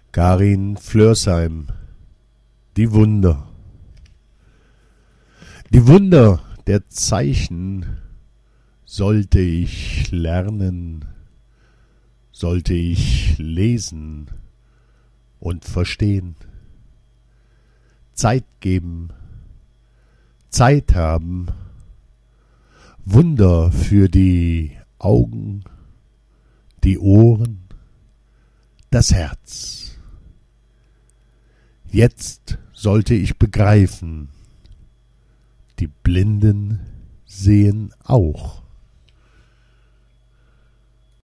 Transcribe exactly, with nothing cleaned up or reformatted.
Karin Flörsheim, die Wunder. Die Wunder der Zeichen sollte ich lernen, sollte ich lesen und verstehen. Zeit geben, Zeit haben, Wunder für die Augen, die Ohren, das Herz. Jetzt sollte ich begreifen, die Blinden sehen auch.